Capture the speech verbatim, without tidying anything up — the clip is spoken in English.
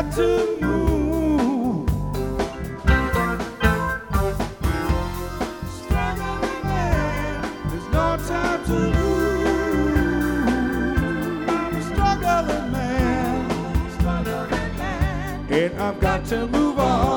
time to move. Struggling man, there's no time to lose. I'm a struggling man, struggling man, and I've got to move on.